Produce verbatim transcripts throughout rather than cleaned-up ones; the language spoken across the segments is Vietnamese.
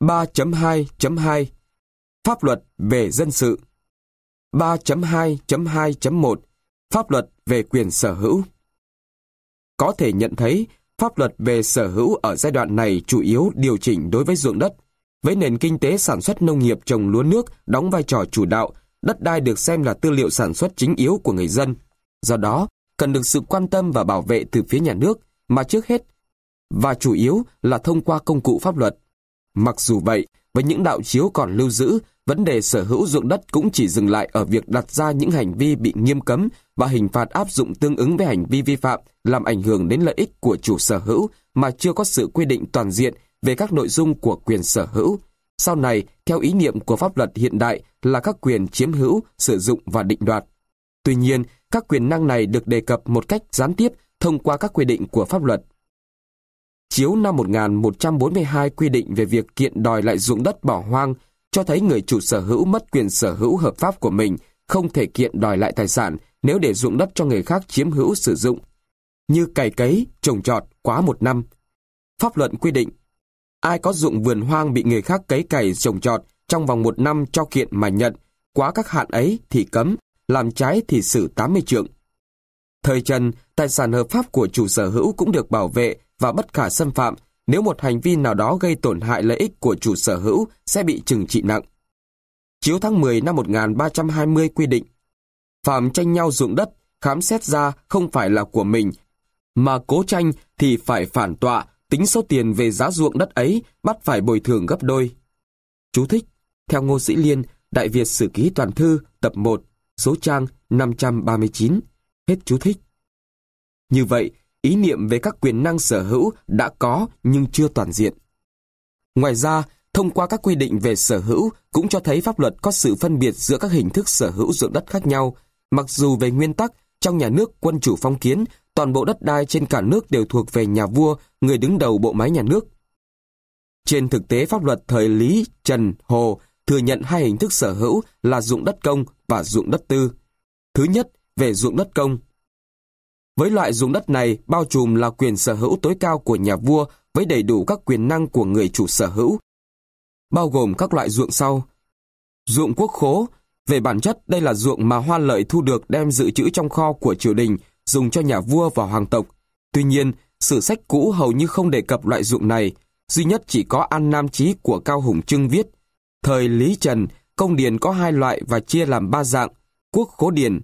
ba chấm hai chấm hai Pháp luật về dân sự. ba chấm hai chấm hai chấm một Pháp luật về quyền sở hữu. Có thể nhận thấy, pháp luật về sở hữu ở giai đoạn này chủ yếu điều chỉnh đối với ruộng đất. Với nền kinh tế sản xuất nông nghiệp trồng lúa nước đóng vai trò chủ đạo, đất đai được xem là tư liệu sản xuất chính yếu của người dân. Do đó, cần được sự quan tâm và bảo vệ từ phía nhà nước, mà trước hết và chủ yếu là thông qua công cụ pháp luật. Mặc dù vậy, với những đạo chiếu còn lưu giữ, vấn đề sở hữu ruộng đất cũng chỉ dừng lại ở việc đặt ra những hành vi bị nghiêm cấm và hình phạt áp dụng tương ứng với hành vi vi phạm làm ảnh hưởng đến lợi ích của chủ sở hữu, mà chưa có sự quy định toàn diện về các nội dung của quyền sở hữu. Sau này, theo ý niệm của pháp luật hiện đại là các quyền chiếm hữu, sử dụng và định đoạt. Tuy nhiên, các quyền năng này được đề cập một cách gián tiếp thông qua các quy định của pháp luật. Chiếu năm một nghìn một trăm bốn mươi hai quy định về việc kiện đòi lại ruộng đất bỏ hoang, cho thấy người chủ sở hữu mất quyền sở hữu hợp pháp của mình, không thể kiện đòi lại tài sản nếu để ruộng đất cho người khác chiếm hữu sử dụng, như cày cấy, trồng trọt quá một năm. Pháp luận quy định, ai có ruộng vườn hoang bị người khác cấy cày trồng trọt trong vòng một năm cho kiện mà nhận, quá các hạn ấy thì cấm, làm trái thì xử tám mươi trượng. Thời Trần, tài sản hợp pháp của chủ sở hữu cũng được bảo vệ và bất khả xâm phạm. Nếu một hành vi nào đó gây tổn hại lợi ích của chủ sở hữu sẽ bị trừng trị nặng. Chiếu tháng mười năm một nghìn ba trăm hai mươi quy định, phạm tranh nhau ruộng đất, khám xét ra không phải là của mình, mà cố tranh thì phải phản tọa, tính số tiền về giá ruộng đất ấy, bắt phải bồi thường gấp đôi. Chú thích, theo Ngô Sĩ Liên, Đại Việt Sử Ký Toàn Thư, tập một, số trang năm trăm ba mươi chín. Hết chú thích. Như vậy, ý niệm về các quyền năng sở hữu đã có nhưng chưa toàn diện. Ngoài ra, thông qua các quy định về sở hữu cũng cho thấy pháp luật có sự phân biệt giữa các hình thức sở hữu ruộng đất khác nhau. Mặc dù về nguyên tắc, trong nhà nước quân chủ phong kiến, toàn bộ đất đai trên cả nước đều thuộc về nhà vua, người đứng đầu bộ máy nhà nước. Trên thực tế, pháp luật thời Lý, Trần, Hồ thừa nhận hai hình thức sở hữu là ruộng đất công và ruộng đất tư. Thứ nhất, về ruộng đất công. Với loại ruộng đất này, bao trùm là quyền sở hữu tối cao của nhà vua với đầy đủ các quyền năng của người chủ sở hữu, bao gồm các loại ruộng sau. Ruộng quốc khố, về bản chất đây là ruộng mà hoa lợi thu được đem dự trữ trong kho của triều đình, dùng cho nhà vua và hoàng tộc. Tuy nhiên, sử sách cũ hầu như không đề cập loại ruộng này, duy nhất chỉ có An Nam Chí của Cao Hùng Trưng viết. Thời Lý Trần, công điền có hai loại và chia làm ba dạng: quốc khố điền,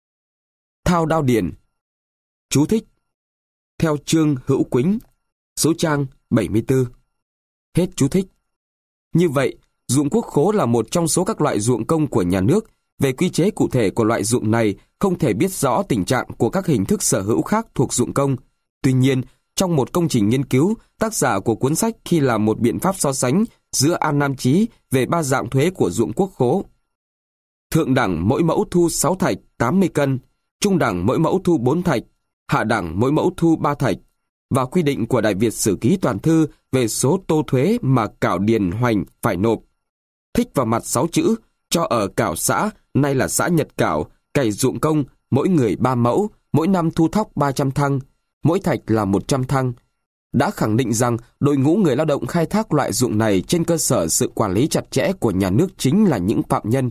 thao đao điền. Chú thích, theo Trương Hữu Quýnh, số trang bảy mươi tư. Hết chú thích. Như vậy, ruộng quốc khố là một trong số các loại ruộng công của nhà nước. Về quy chế cụ thể của loại ruộng này, không thể biết rõ tình trạng của các hình thức sở hữu khác thuộc ruộng công. Tuy nhiên, trong một công trình nghiên cứu, tác giả của cuốn sách khi làm một biện pháp so sánh giữa An Nam Chí về ba dạng thuế của ruộng quốc khố. Thượng đẳng mỗi mẫu thu sáu thạch tám mươi cân, trung đẳng mỗi mẫu thu bốn thạch, hạ đẳng mỗi mẫu thu ba thạch, và quy định của Đại Việt Sử Ký Toàn Thư về số tô thuế mà cảo điền hoành phải nộp. Thích vào mặt sáu chữ, cho ở cảo xã, nay là xã Nhật Cảo, cày ruộng công, mỗi người ba mẫu, mỗi năm thu thóc ba trăm thăng, mỗi thạch là một trăm thăng. Đã khẳng định rằng đội ngũ người lao động khai thác loại ruộng này trên cơ sở sự quản lý chặt chẽ của nhà nước chính là những phạm nhân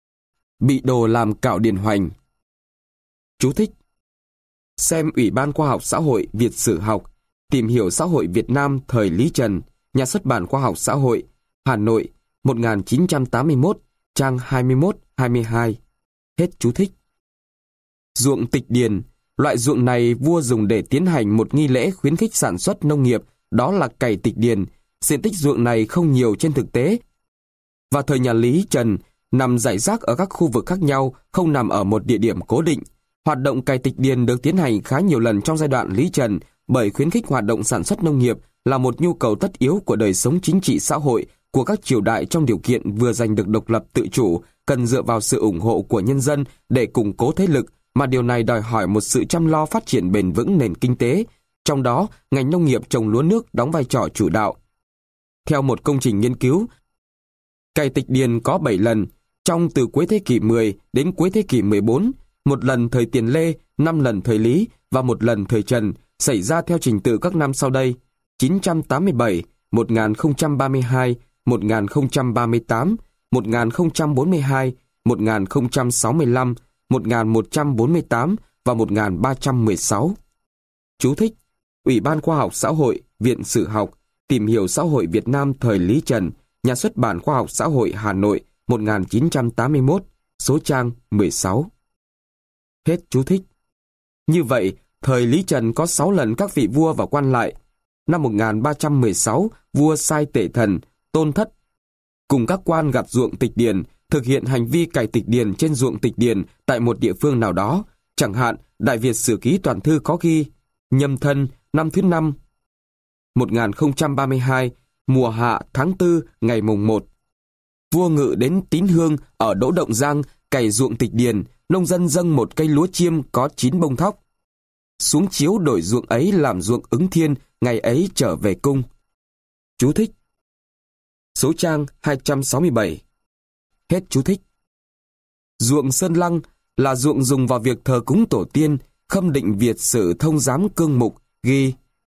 bị đồ làm cảo điền hoành. Chú thích, xem Ủy ban Khoa học Xã hội Việt Sử học, tìm hiểu xã hội Việt Nam thời Lý Trần, Nhà xuất bản Khoa học Xã hội, Hà Nội, một nghìn chín trăm tám mươi mốt, trang hai mươi mốt hai mươi hai. Hết chú thích. Ruộng tịch điền, loại ruộng này vua dùng để tiến hành một nghi lễ khuyến khích sản xuất nông nghiệp, đó là cày tịch điền. Diện tích ruộng này không nhiều trên thực tế. Và thời nhà Lý Trần, nằm rải rác ở các khu vực khác nhau, không nằm ở một địa điểm cố định. Hoạt động cày tịch điền được tiến hành khá nhiều lần trong giai đoạn Lý Trần, bởi khuyến khích hoạt động sản xuất nông nghiệp là một nhu cầu tất yếu của đời sống chính trị xã hội của các triều đại trong điều kiện vừa giành được độc lập tự chủ, cần dựa vào sự ủng hộ của nhân dân để củng cố thế lực, mà điều này đòi hỏi một sự chăm lo phát triển bền vững nền kinh tế, trong đó ngành nông nghiệp trồng lúa nước đóng vai trò chủ đạo. Theo một công trình nghiên cứu, cày tịch điền có bảy lần, trong từ cuối thế kỷ mười đến cuối thế kỷ mười bốn, một lần thời Tiền Lê, năm lần thời Lý và một lần thời Trần, xảy ra theo trình tự các năm sau đây: chín trăm tám mươi bảy, một nghìn không trăm ba mươi hai, một nghìn không trăm ba mươi tám, một nghìn không trăm bốn mươi hai, một nghìn không trăm sáu mươi lăm, một nghìn một trăm bốn mươi tám và một nghìn ba trăm mười sáu. Chú thích: Ủy ban Khoa học Xã hội, Viện Sử học, Tìm hiểu xã hội Việt Nam thời Lý Trần, Nhà xuất bản Khoa học Xã hội Hà Nội, một nghìn chín trăm tám mươi mốt, số trang mười sáu. Hết chú thích. Như vậy, thời Lý Trần có sáu lần các vị vua và quan lại. Năm một nghìn ba trăm mười sáu, vua sai Tể Thần, Tôn Thất cùng các quan gặt ruộng tịch điền, thực hiện hành vi cày tịch điền trên ruộng tịch điền tại một địa phương nào đó. Chẳng hạn, Đại Việt Sử Ký Toàn Thư có ghi: Nhâm Thân, năm thứ năm, một nghìn không trăm ba mươi hai, mùa hạ tháng tư, ngày mùng một. Vua Ngự đến Tín Hương ở Đỗ Động Giang cày ruộng tịch điền, nông dân dâng một cây lúa chiêm có chín bông thóc. Xuống chiếu đổi ruộng ấy làm ruộng Ứng Thiên, ngày ấy trở về cung. Chú thích: Số trang hai trăm sáu mươi bảy. Hết chú thích. Ruộng Sơn Lăng là ruộng dùng vào việc thờ cúng tổ tiên. Khâm Định Việt Sử Thông Giám Cương Mục ghi: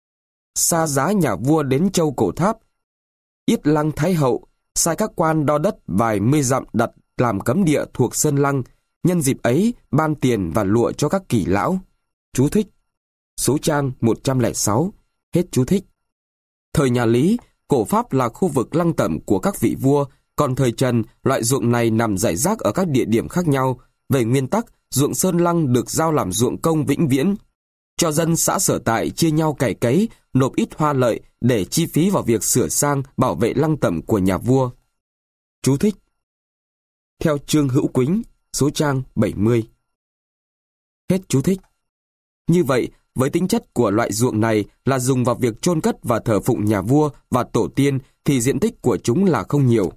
Xa giá nhà vua đến Châu Cổ Tháp, Yết Lăng Thái Hậu sai các quan đo đất vài mươi dặm đặt làm cấm địa thuộc Sơn Lăng, nhân dịp ấy ban tiền và lụa cho các kỳ lão. Chú thích: Số trang một trăm lẻ sáu. Hết chú thích. Thời nhà Lý, Cổ Pháp là khu vực lăng tẩm của các vị vua, còn thời Trần, loại ruộng này nằm rải rác ở các địa điểm khác nhau. Về nguyên tắc, ruộng Sơn Lăng được giao làm ruộng công vĩnh viễn, cho dân xã sở tại chia nhau cày cấy, nộp ít hoa lợi để chi phí vào việc sửa sang, bảo vệ lăng tẩm của nhà vua. Chú thích: Theo Trương Hữu Quýnh, số trang bảy mươi. Hết chú thích. Như vậy, với tính chất của loại ruộng này là dùng vào việc chôn cất và thờ phụng nhà vua và tổ tiên thì diện tích của chúng là không nhiều.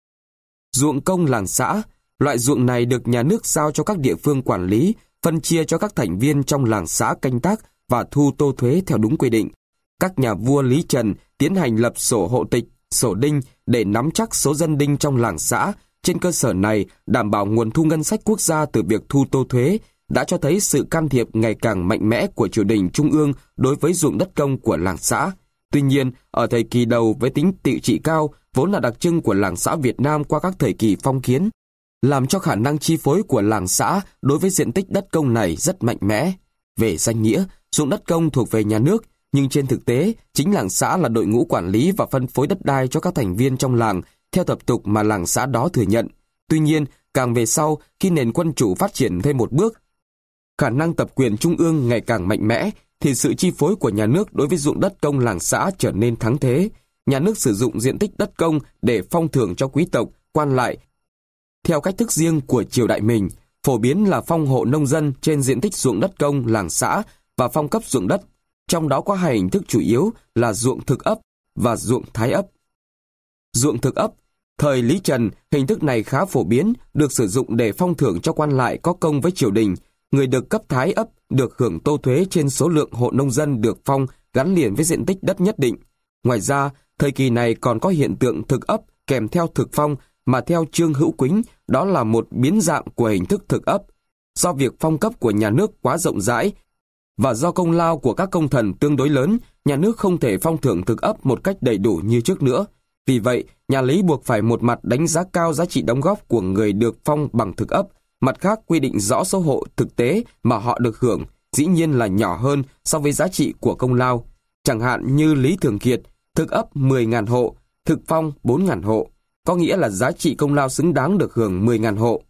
Ruộng công làng xã, loại ruộng này được nhà nước giao cho các địa phương quản lý, phân chia cho các thành viên trong làng xã canh tác và thu tô thuế theo đúng quy định. Các nhà vua Lý Trần tiến hành lập sổ hộ tịch, sổ đinh để nắm chắc số dân đinh trong làng xã. Trên cơ sở này, đảm bảo nguồn thu ngân sách quốc gia từ việc thu tô thuế, đã cho thấy sự can thiệp ngày càng mạnh mẽ của triều đình trung ương đối với ruộng đất công của làng xã. Tuy nhiên, ở thời kỳ đầu với tính tự trị cao, vốn là đặc trưng của làng xã Việt Nam qua các thời kỳ phong kiến, làm cho khả năng chi phối của làng xã đối với diện tích đất công này rất mạnh mẽ. Về danh nghĩa, ruộng đất công thuộc về nhà nước, nhưng trên thực tế, chính làng xã là đội ngũ quản lý và phân phối đất đai cho các thành viên trong làng, theo tập tục mà làng xã đó thừa nhận. Tuy nhiên, càng về sau, khi nền quân chủ phát triển thêm một bước, khả năng tập quyền trung ương ngày càng mạnh mẽ, thì sự chi phối của nhà nước đối với ruộng đất công làng xã trở nên thắng thế. Nhà nước sử dụng diện tích đất công để phong thưởng cho quý tộc, quan lại, theo cách thức riêng của triều đại mình, phổ biến là phong hộ nông dân trên diện tích ruộng đất công làng xã và phong cấp ruộng đất. Trong đó có hai hình thức chủ yếu là ruộng thực ấp và ruộng thái ấp. Ruộng thực ấp, thời Lý Trần, hình thức này khá phổ biến, được sử dụng để phong thưởng cho quan lại có công với triều đình. Người được cấp thái ấp được hưởng tô thuế trên số lượng hộ nông dân được phong gắn liền với diện tích đất nhất định. Ngoài ra, thời kỳ này còn có hiện tượng thực ấp kèm theo thực phong, mà theo Trương Hữu Quýnh, đó là một biến dạng của hình thức thực ấp. Do việc phong cấp của nhà nước quá rộng rãi và do công lao của các công thần tương đối lớn, nhà nước không thể phong thưởng thực ấp một cách đầy đủ như trước nữa. Vì vậy, nhà Lý buộc phải một mặt đánh giá cao giá trị đóng góp của người được phong bằng thực ấp, mặt khác quy định rõ số hộ thực tế mà họ được hưởng, dĩ nhiên là nhỏ hơn so với giá trị của công lao. Chẳng hạn như Lý Thường Kiệt, thực ấp mười nghìn hộ, thực phong bốn nghìn hộ, có nghĩa là giá trị công lao xứng đáng được hưởng mười nghìn hộ.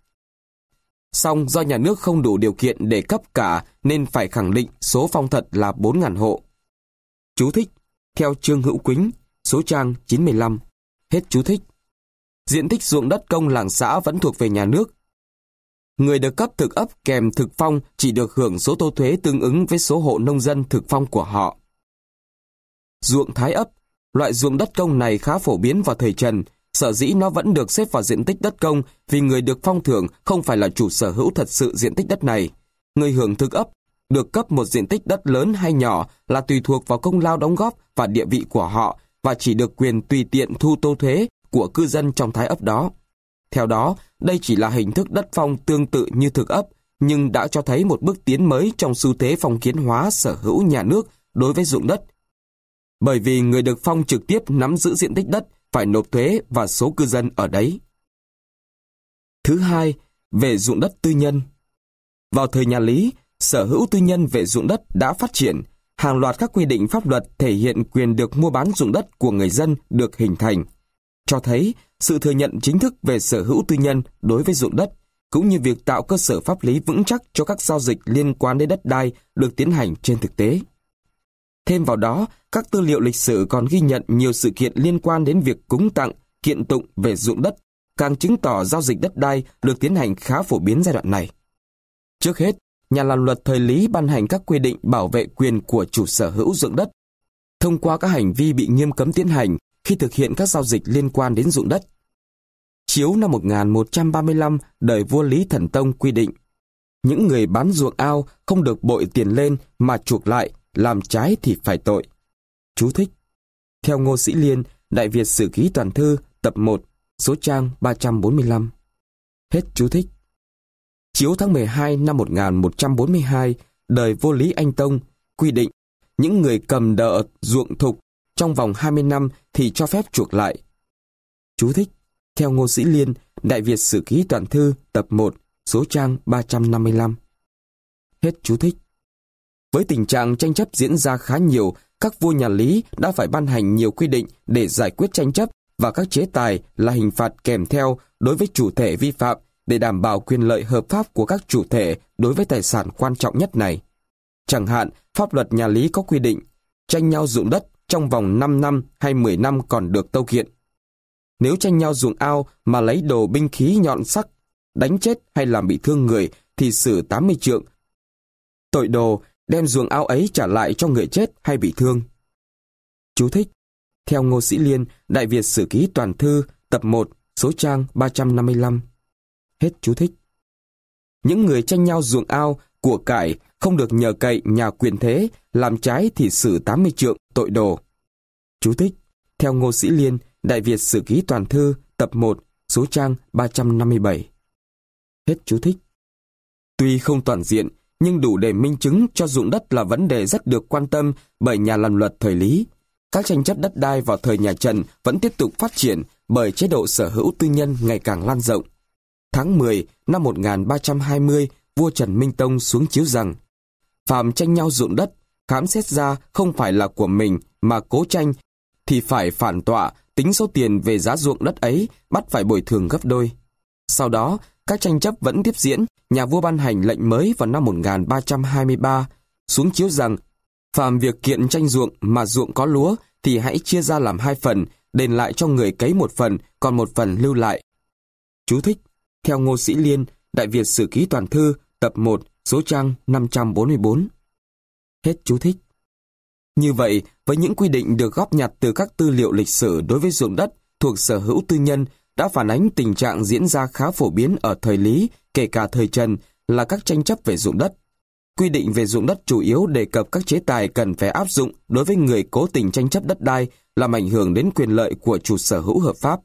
Song do nhà nước không đủ điều kiện để cấp cả nên phải khẳng định số phong thật là bốn nghìn hộ. Chú thích: Theo Trương Hữu Quýnh, số trang chín mươi lăm. Hết chú thích. Diện tích ruộng đất công làng xã vẫn thuộc về nhà nước. Người được cấp thực ấp kèm thực phong chỉ được hưởng số tô thuế tương ứng với số hộ nông dân thực phong của họ. Ruộng thái ấp, loại ruộng đất công này khá phổ biến vào thời Trần. Sở dĩ nó vẫn được xếp vào diện tích đất công vì người được phong thưởng không phải là chủ sở hữu thật sự diện tích đất này. Người hưởng thực ấp được cấp một diện tích đất lớn hay nhỏ là tùy thuộc vào công lao đóng góp và địa vị của họ, và chỉ được quyền tùy tiện thu tô thuế của cư dân trong thái ấp đó. Theo đó, đây chỉ là hình thức đất phong tương tự như thực ấp, nhưng đã cho thấy một bước tiến mới trong xu thế phong kiến hóa sở hữu nhà nước đối với ruộng đất. Bởi vì người được phong trực tiếp nắm giữ diện tích đất, phải nộp thuế và số cư dân ở đấy. Thứ hai, về ruộng đất tư nhân. Vào thời nhà Lý, sở hữu tư nhân về ruộng đất đã phát triển, hàng loạt các quy định pháp luật thể hiện quyền được mua bán ruộng đất của người dân được hình thành, cho thấy sự thừa nhận chính thức về sở hữu tư nhân đối với ruộng đất, cũng như việc tạo cơ sở pháp lý vững chắc cho các giao dịch liên quan đến đất đai được tiến hành trên thực tế. Thêm vào đó, các tư liệu lịch sử còn ghi nhận nhiều sự kiện liên quan đến việc cúng tặng, kiện tụng về ruộng đất, càng chứng tỏ giao dịch đất đai được tiến hành khá phổ biến giai đoạn này. Trước hết, nhà làm luật thời Lý ban hành các quy định bảo vệ quyền của chủ sở hữu ruộng đất, thông qua các hành vi bị nghiêm cấm tiến hành khi thực hiện các giao dịch liên quan đến ruộng đất. Chiếu năm một nghìn một trăm ba mươi lăm đời vua Lý Thần Tông quy định, những người bán ruộng ao không được bội tiền lên mà chuộc lại, làm trái thì phải tội. Chú thích. Theo Ngô Sĩ Liên, Đại Việt Sử Ký Toàn Thư, tập một, số trang ba trăm bốn mươi lăm. Hết chú thích. Chiếu tháng mười hai năm một nghìn một trăm bốn mươi hai, đời vua Lý Anh Tông quy định, những người cầm đợ ruộng thục trong vòng hai mươi năm thì cho phép chuộc lại. Chú thích. Theo Ngô Sĩ Liên, Đại Việt Sử Ký Toàn Thư, tập một, số trang ba trăm năm mươi lăm. Hết chú thích. Với tình trạng tranh chấp diễn ra khá nhiều, các vua nhà Lý đã phải ban hành nhiều quy định để giải quyết tranh chấp và các chế tài là hình phạt kèm theo đối với chủ thể vi phạm để đảm bảo quyền lợi hợp pháp của các chủ thể đối với tài sản quan trọng nhất này. Chẳng hạn, pháp luật nhà Lý có quy định tranh nhau ruộng đất trong vòng năm năm hay mười năm còn được tâu kiện. Nếu tranh nhau ruộng ao mà lấy đồ binh khí nhọn sắc, đánh chết hay làm bị thương người thì xử tám mươi trượng. Tội đồ, đem ruộng ao ấy trả lại cho người chết hay bị thương. Chú thích. Theo Ngô Sĩ Liên, Đại Việt Sử Ký Toàn Thư, tập một, số trang ba trăm năm mươi lăm. Hết chú thích. Những người tranh nhau ruộng ao, của cải không được nhờ cậy nhà quyền thế, làm trái thì xử tám mươi trượng, tội đồ. Chú thích. Theo Ngô Sĩ Liên, Đại Việt Sử Ký Toàn Thư, tập một, số trang ba trăm năm mươi bảy. Hết chú thích. Tuy không toàn diện, nhưng đủ để minh chứng cho ruộng đất là vấn đề rất được quan tâm bởi nhà làm luật thời Lý. Các tranh chấp đất đai vào thời nhà Trần vẫn tiếp tục phát triển bởi chế độ sở hữu tư nhân ngày càng lan rộng. Tháng mười năm một nghìn ba trăm hai mươi, vua Trần Minh Tông xuống chiếu rằng, phàm tranh nhau ruộng đất, khám xét ra không phải là của mình mà cố tranh, thì phải phản tọa, tính số tiền về giá ruộng đất ấy, bắt phải bồi thường gấp đôi. Sau đó, các tranh chấp vẫn tiếp diễn, nhà vua ban hành lệnh mới vào năm một nghìn ba trăm hai mươi ba, xuống chiếu rằng, phàm việc kiện tranh ruộng mà ruộng có lúa thì hãy chia ra làm hai phần, đền lại cho người cấy một phần, còn một phần lưu lại. Chú thích. Theo Ngô Sĩ Liên, Đại Việt Sử Ký Toàn Thư, tập một, số trang năm trăm bốn mươi bốn. Hết chú thích. Như vậy, với những quy định được góp nhặt từ các tư liệu lịch sử đối với ruộng đất thuộc sở hữu tư nhân đã phản ánh tình trạng diễn ra khá phổ biến ở thời Lý, kể cả thời Trần, là các tranh chấp về ruộng đất. Quy định về ruộng đất chủ yếu đề cập các chế tài cần phải áp dụng đối với người cố tình tranh chấp đất đai, làm ảnh hưởng đến quyền lợi của chủ sở hữu hợp pháp.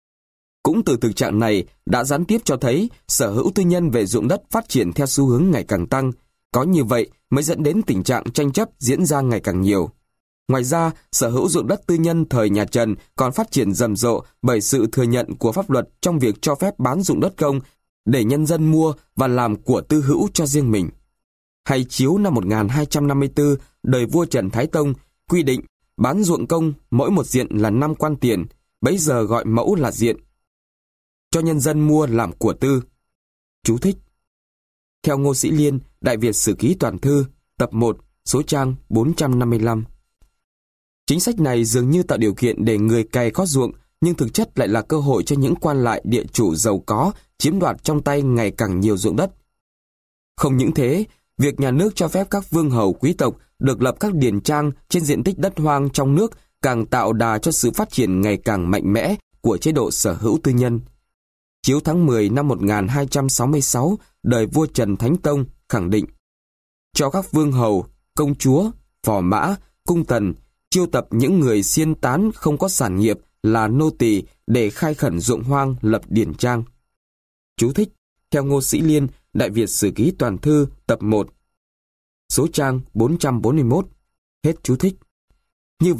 Cũng từ thực trạng này đã gián tiếp cho thấy sở hữu tư nhân về ruộng đất phát triển theo xu hướng ngày càng tăng. Có như vậy mới dẫn đến tình trạng tranh chấp diễn ra ngày càng nhiều. Ngoài ra, sở hữu ruộng đất tư nhân thời nhà Trần còn phát triển rầm rộ bởi sự thừa nhận của pháp luật trong việc cho phép bán ruộng đất công để nhân dân mua và làm của tư hữu cho riêng mình. Hay chiếu năm một nghìn hai trăm năm mươi tư, đời vua Trần Thái Tông quy định bán ruộng công mỗi một diện là năm quan tiền, bấy giờ gọi mẫu là diện, cho nhân dân mua làm của tư. Chú thích. Theo Ngô Sĩ Liên, Đại Việt Sử Ký Toàn Thư, tập một, số trang bốn trăm năm mươi lăm. Chính sách này dường như tạo điều kiện để người cày có ruộng, nhưng thực chất lại là cơ hội cho những quan lại địa chủ giàu có chiếm đoạt trong tay ngày càng nhiều ruộng đất. Không những thế, việc nhà nước cho phép các vương hầu quý tộc được lập các điền trang trên diện tích đất hoang trong nước càng tạo đà cho sự phát triển ngày càng mạnh mẽ của chế độ sở hữu tư nhân. Chiếu tháng mười năm một nghìn hai trăm sáu mươi sáu, đời vua Trần Thánh Tông khẳng định cho các vương hầu, công chúa, phò mã, cung tần chiêu tập những người xiên tán không có sản nghiệp là nô tỳ để khai khẩn ruộng hoang lập điển trang. Chú thích. Theo Ngô Sĩ Liên, Đại Việt Sử Ký Toàn Thư, tập một, số trang bốn trăm bốn mươi mốt. Hết chú thích. Như vậy,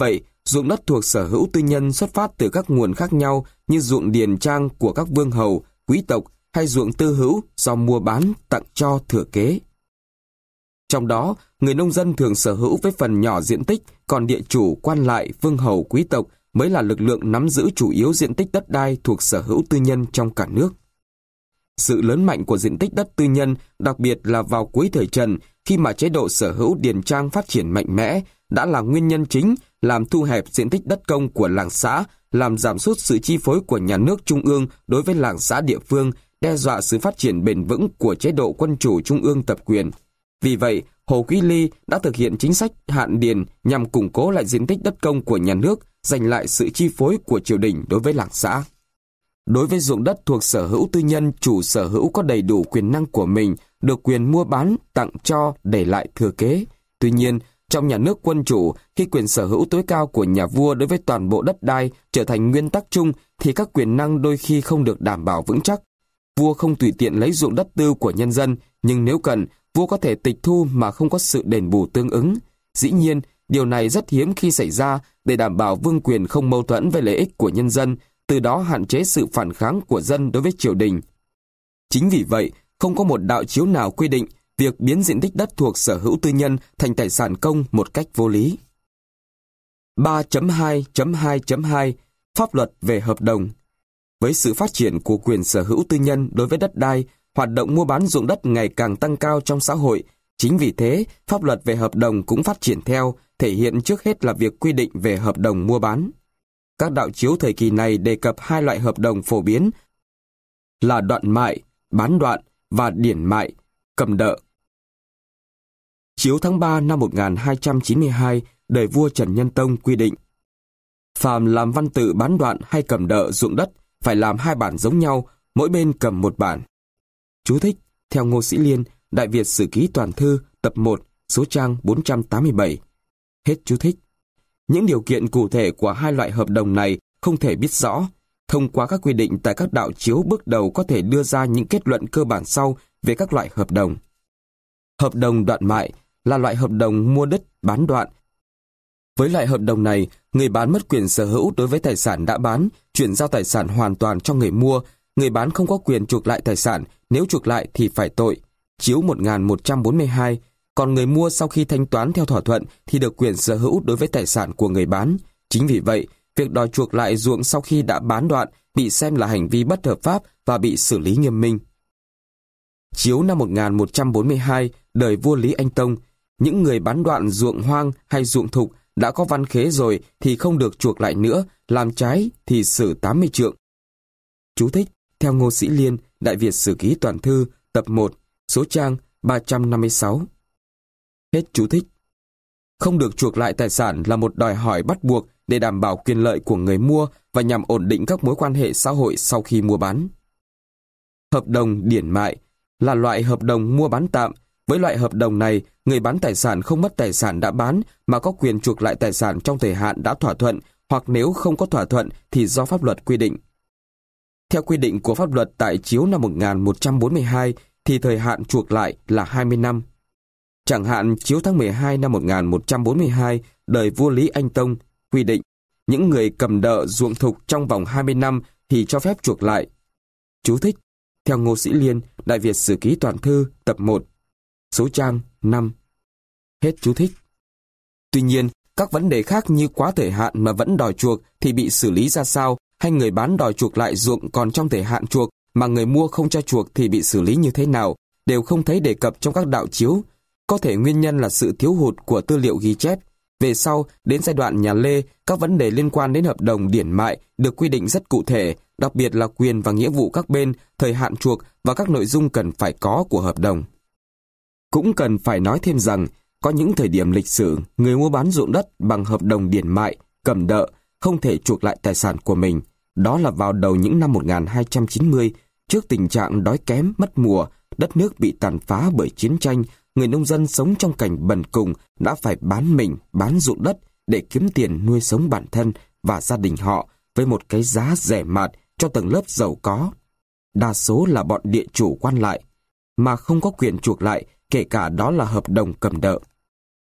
ruộng đất thuộc sở hữu tư nhân xuất phát từ các nguồn khác nhau như ruộng điền trang của các vương hầu, quý tộc hay ruộng tư hữu do mua bán, tặng cho, thừa kế. Trong đó, người nông dân thường sở hữu với phần nhỏ diện tích, còn địa chủ, quan lại, vương hầu, quý tộc mới là lực lượng nắm giữ chủ yếu diện tích đất đai thuộc sở hữu tư nhân trong cả nước. Sự lớn mạnh của diện tích đất tư nhân, đặc biệt là vào cuối thời Trần, khi mà chế độ sở hữu điền trang phát triển mạnh mẽ, đã là nguyên nhân chính làm thu hẹp diện tích đất công của làng xã, làm giảm sút sự chi phối của nhà nước trung ương đối với làng xã địa phương, đe dọa sự phát triển bền vững của chế độ quân chủ trung ương tập quyền. Vì vậy, Hồ Quý Ly đã thực hiện chính sách hạn điền nhằm củng cố lại diện tích đất công của nhà nước, giành lại sự chi phối của triều đình đối với làng xã. Đối với ruộng đất thuộc sở hữu tư nhân, chủ sở hữu có đầy đủ quyền năng của mình, được quyền mua bán, tặng cho, để lại thừa kế. Tuy nhiên, trong nhà nước quân chủ, khi quyền sở hữu tối cao của nhà vua đối với toàn bộ đất đai trở thành nguyên tắc chung, thì các quyền năng đôi khi không được đảm bảo vững chắc. Vua không tùy tiện lấy ruộng đất tư của nhân dân, nhưng nếu cần, vua có thể tịch thu mà không có sự đền bù tương ứng. Dĩ nhiên, điều này rất hiếm khi xảy ra để đảm bảo vương quyền không mâu thuẫn với lợi ích của nhân dân, từ đó hạn chế sự phản kháng của dân đối với triều đình. Chính vì vậy, không có một đạo chiếu nào quy định việc biến diện tích đất thuộc sở hữu tư nhân thành tài sản công một cách vô lý. ba chấm hai chấm hai chấm hai Pháp luật về hợp đồng. Với sự phát triển của quyền sở hữu tư nhân đối với đất đai, hoạt động mua bán ruộng đất ngày càng tăng cao trong xã hội. Chính vì thế, pháp luật về hợp đồng cũng phát triển theo, thể hiện trước hết là việc quy định về hợp đồng mua bán. Các đạo chiếu thời kỳ này đề cập hai loại hợp đồng phổ biến là đoạn mại, bán đoạn và điển mại, cầm đợ. Chiếu tháng ba năm một nghìn hai trăm chín mươi hai, đời vua Trần Nhân Tông quy định: phàm làm văn tự bán đoạn hay cầm đợ ruộng đất phải làm hai bản giống nhau, mỗi bên cầm một bản. Chú thích: theo Ngô Sĩ Liên, Đại Việt Sử Ký Toàn Thư, tập một, số trang bốn trăm tám mươi bảy. Hết chú thích. Những điều kiện cụ thể của hai loại hợp đồng này không thể biết rõ. Thông qua các quy định tại các đạo chiếu bước đầu có thể đưa ra những kết luận cơ bản sau về các loại hợp đồng. Hợp đồng đoạn mại là loại hợp đồng mua đất bán đoạn. Với loại hợp đồng này, người bán mất quyền sở hữu đối với tài sản đã bán, chuyển giao tài sản hoàn toàn cho người mua. Người bán không có quyền chuộc lại tài sản, nếu chuộc lại thì phải tội. Chiếu một nghìn một trăm bốn mươi hai. Còn người mua sau khi thanh toán theo thỏa thuận thì được quyền sở hữu đối với tài sản của người bán. Chính vì vậy, việc đòi chuộc lại ruộng sau khi đã bán đoạn bị xem là hành vi bất hợp pháp và bị xử lý nghiêm minh. Chiếu năm một nghìn một trăm bốn mươi hai, đời vua Lý Anh Tông, những người bán đoạn ruộng hoang hay ruộng thục đã có văn khế rồi thì không được chuộc lại nữa, làm trái thì xử tám mươi trượng. Chú thích: theo Ngô Sĩ Liên, Đại Việt Sử Ký Toàn Thư, tập một, số trang ba trăm năm mươi sáu. Hết chú thích. Không được chuộc lại tài sản là một đòi hỏi bắt buộc để đảm bảo quyền lợi của người mua và nhằm ổn định các mối quan hệ xã hội sau khi mua bán. Hợp đồng điển mại là loại hợp đồng mua bán tạm. Với loại hợp đồng này, người bán tài sản không mất tài sản đã bán mà có quyền chuộc lại tài sản trong thời hạn đã thỏa thuận, hoặc nếu không có thỏa thuận thì do pháp luật quy định. Theo quy định của pháp luật tại chiếu năm một nghìn một trăm bốn mươi hai thì thời hạn chuộc lại là hai mươi năm. Chẳng hạn chiếu tháng mười hai năm một nghìn một trăm bốn mươi hai, đời vua Lý Anh Tông quy định những người cầm đợ ruộng thục trong vòng hai mươi năm thì cho phép chuộc lại. Chú thích: theo Ngô Sĩ Liên, Đại Việt Sử Ký Toàn Thư, tập một, số trang năm. Hết chú thích. Tuy nhiên, các vấn đề khác như quá thời hạn mà vẫn đòi chuộc thì bị xử lý ra sao, hay người bán đòi chuộc lại ruộng còn trong thời hạn chuộc mà người mua không cho chuộc thì bị xử lý như thế nào, đều không thấy đề cập trong các đạo chiếu. Có thể nguyên nhân là sự thiếu hụt của tư liệu ghi chép. Về sau, đến giai đoạn nhà Lê, các vấn đề liên quan đến hợp đồng điển mại được quy định rất cụ thể, đặc biệt là quyền và nghĩa vụ các bên, thời hạn chuộc và các nội dung cần phải có của hợp đồng. Cũng cần phải nói thêm rằng, có những thời điểm lịch sử, người mua bán ruộng đất bằng hợp đồng điển mại, cầm đợ, không thể chuộc lại tài sản của mình. Đó là vào đầu những năm một nghìn hai trăm chín mươi, trước tình trạng đói kém, mất mùa, đất nước bị tàn phá bởi chiến tranh, người nông dân sống trong cảnh bần cùng đã phải bán mình, bán ruộng đất để kiếm tiền nuôi sống bản thân và gia đình họ với một cái giá rẻ mạt cho tầng lớp giàu có. Đa số là bọn địa chủ quan lại, mà không có quyền chuộc lại, kể cả đó là hợp đồng cầm đợ.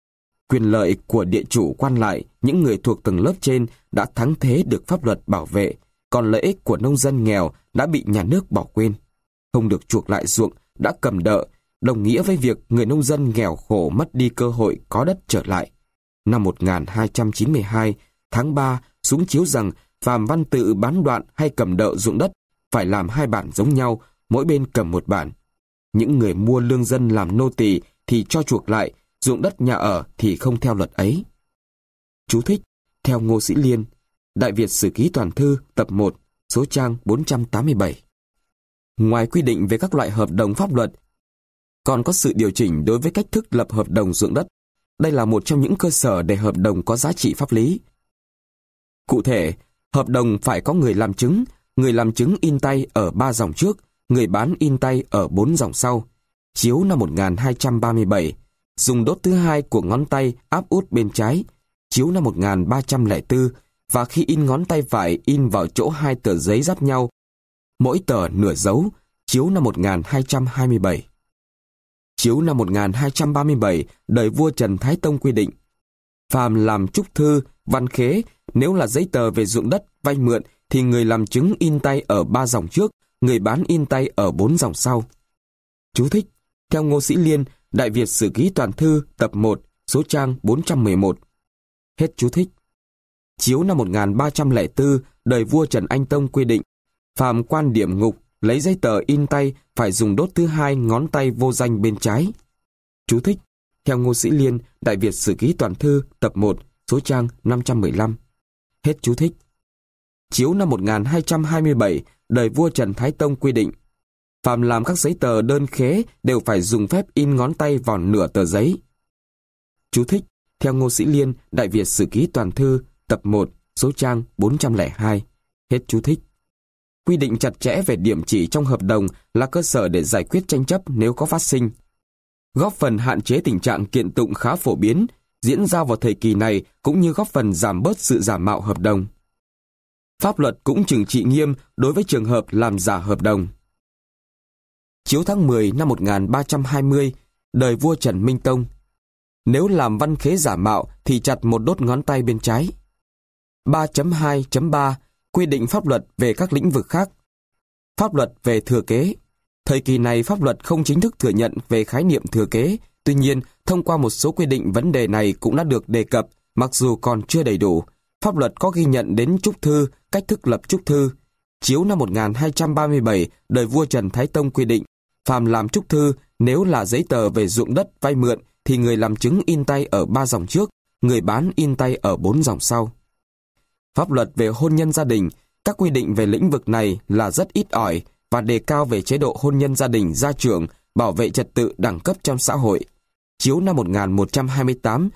Quyền lợi của địa chủ quan lại, những người thuộc tầng lớp trên đã thắng thế được pháp luật bảo vệ, còn lợi ích của nông dân nghèo đã bị nhà nước bỏ quên. Không được chuộc lại ruộng đã cầm đợ, đồng nghĩa với việc người nông dân nghèo khổ mất đi cơ hội có đất trở lại. Năm một nghìn hai trăm chín mươi hai, tháng ba, xuống chiếu rằng phàm văn tự bán đoạn hay cầm đợ ruộng đất phải làm hai bản giống nhau, mỗi bên cầm một bản. Những người mua lương dân làm nô tỳ thì cho chuộc lại, ruộng đất nhà ở thì không theo luật ấy. Chú thích: theo Ngô Sĩ Liên, Đại Việt Sử Ký Toàn Thư, tập một, số trang bốn trăm tám mươi bảy. Ngoài quy định về các loại hợp đồng pháp luật, còn có sự điều chỉnh đối với cách thức lập hợp đồng ruộng đất. Đây là một trong những cơ sở để hợp đồng có giá trị pháp lý. Cụ thể, hợp đồng phải có người làm chứng, người làm chứng in tay ở ba dòng trước, người bán in tay ở bốn dòng sau. Chiếu năm một nghìn hai trăm ba mươi bảy, dùng đốt thứ hai của ngón tay áp út bên trái. Chiếu năm một nghìn ba trăm lẻ bốn, và khi in ngón tay phải in vào chỗ hai tờ giấy giáp nhau, mỗi tờ nửa dấu. Chiếu năm một nghìn hai trăm hai mươi bảy. Chiếu năm một nghìn hai trăm ba mươi bảy, đời vua Trần Thái Tông quy định, phàm làm chúc thư, văn khế, nếu là giấy tờ về ruộng đất vay mượn thì người làm chứng in tay ở ba dòng trước, người bán in tay ở bốn dòng sau. Chú thích: theo Ngô Sĩ Liên, Đại Việt Sử Ký Toàn Thư, tập một, số trang bốn trăm mười một. Hết chú thích. Chiếu năm một nghìn ba trăm lẻ bốn, đời vua Trần Anh Tông quy định, phàm quan điểm ngục, lấy giấy tờ in tay phải dùng đốt thứ hai ngón tay vô danh bên trái. Chú thích: theo Ngô Sĩ Liên, Đại Việt Sử Ký Toàn Thư, tập một, số trang năm trăm mười lăm. Hết chú thích. Chiếu năm một nghìn hai trăm hai mươi bảy, đời vua Trần Thái Tông quy định, phàm làm các giấy tờ đơn khế đều phải dùng phép in ngón tay vào nửa tờ giấy. Chú thích: theo Ngô Sĩ Liên, Đại Việt Sử Ký Toàn Thư, tập một, số trang bốn trăm lẻ hai. Hết chú thích. Quy định chặt chẽ về điểm chỉ trong hợp đồng là cơ sở để giải quyết tranh chấp nếu có phát sinh, góp phần hạn chế tình trạng kiện tụng khá phổ biến diễn ra vào thời kỳ này, cũng như góp phần giảm bớt sự giả mạo hợp đồng. Pháp luật cũng trừng trị nghiêm đối với trường hợp làm giả hợp đồng. Chiếu tháng mười năm một nghìn ba trăm hai mươi, đời vua Trần Minh Tông, nếu làm văn khế giả mạo thì chặt một đốt ngón tay bên trái. ba chấm hai chấm ba, quy định pháp luật về các lĩnh vực khác. Pháp luật về thừa kế. Thời kỳ này pháp luật không chính thức thừa nhận về khái niệm thừa kế, tuy nhiên, thông qua một số quy định vấn đề này cũng đã được đề cập, mặc dù còn chưa đầy đủ. Pháp luật có ghi nhận đến chúc thư, cách thức lập chúc thư. Chiếu năm một nghìn hai trăm ba mươi bảy, đời vua Trần Thái Tông quy định, phàm làm chúc thư, nếu là giấy tờ về ruộng đất vay mượn, thì người làm chứng in tay ở ba dòng trước, người bán in tay ở bốn dòng sau. Pháp luật về hôn nhân gia đình, các quy định về lĩnh vực này là rất ít ỏi và đề cao về chế độ hôn nhân gia đình gia trưởng, bảo vệ trật tự đẳng cấp trong xã hội. Chiếu năm một nghìn một trăm hai mươi tám,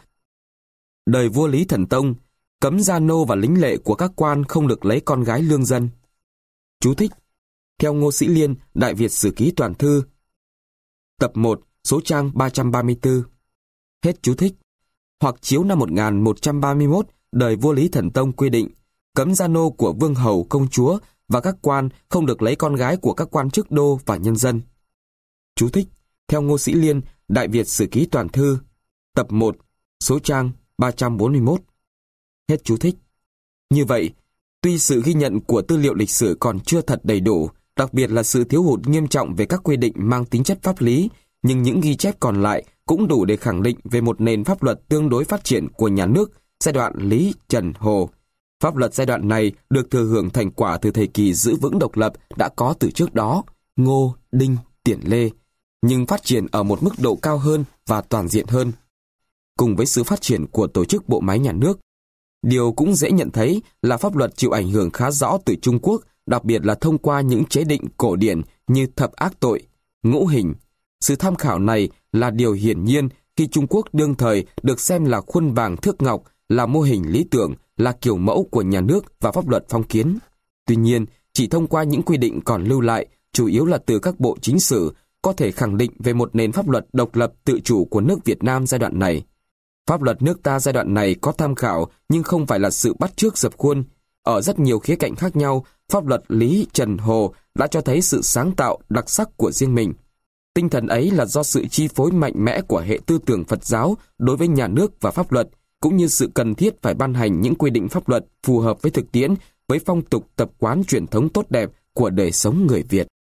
đời vua Lý Thần Tông, cấm gia nô và lính lệ của các quan không được lấy con gái lương dân. Chú thích: theo Ngô Sĩ Liên, Đại Việt Sử Ký Toàn Thư, tập một, số trang ba trăm ba mươi tư. Hết chú thích. Hoặc chiếu năm một nghìn một trăm ba mươi mốt, đời vua Lý Thần Tông quy định, cấm gia nô của vương hầu, công chúa và các quan không được lấy con gái của các quan chức đô và nhân dân. Chú thích: theo Ngô Sĩ Liên, Đại Việt Sử Ký Toàn Thư, tập một, số trang ba trăm bốn mươi mốt. Hết chú thích. Như vậy, tuy sự ghi nhận của tư liệu lịch sử còn chưa thật đầy đủ, đặc biệt là sự thiếu hụt nghiêm trọng về các quy định mang tính chất pháp lý, nhưng những ghi chép còn lại cũng đủ để khẳng định về một nền pháp luật tương đối phát triển của nhà nước giai đoạn Lý, Trần, Hồ. Pháp luật giai đoạn này được thừa hưởng thành quả từ thời kỳ giữ vững độc lập đã có từ trước đó, Ngô, Đinh, Tiền Lê, nhưng phát triển ở một mức độ cao hơn và toàn diện hơn. Cùng với sự phát triển của tổ chức bộ máy nhà nước, điều cũng dễ nhận thấy là pháp luật chịu ảnh hưởng khá rõ từ Trung Quốc, đặc biệt là thông qua những chế định cổ điển như thập ác tội, ngũ hình. Sự tham khảo này là điều hiển nhiên khi Trung Quốc đương thời được xem là khuôn vàng thước ngọc, là mô hình lý tưởng, là kiểu mẫu của nhà nước và pháp luật phong kiến. Tuy nhiên, chỉ thông qua những quy định còn lưu lại, chủ yếu là từ các bộ chính sử, có thể khẳng định về một nền pháp luật độc lập tự chủ của nước Việt Nam giai đoạn này. Pháp luật nước ta giai đoạn này có tham khảo nhưng không phải là sự bắt chước dập khuôn. Ở rất nhiều khía cạnh khác nhau, pháp luật Lý, Trần, Hồ đã cho thấy sự sáng tạo, đặc sắc của riêng mình. Tinh thần ấy là do sự chi phối mạnh mẽ của hệ tư tưởng Phật giáo đối với nhà nước và pháp luật, cũng như sự cần thiết phải ban hành những quy định pháp luật phù hợp với thực tiễn, với phong tục tập quán truyền thống tốt đẹp của đời sống người Việt.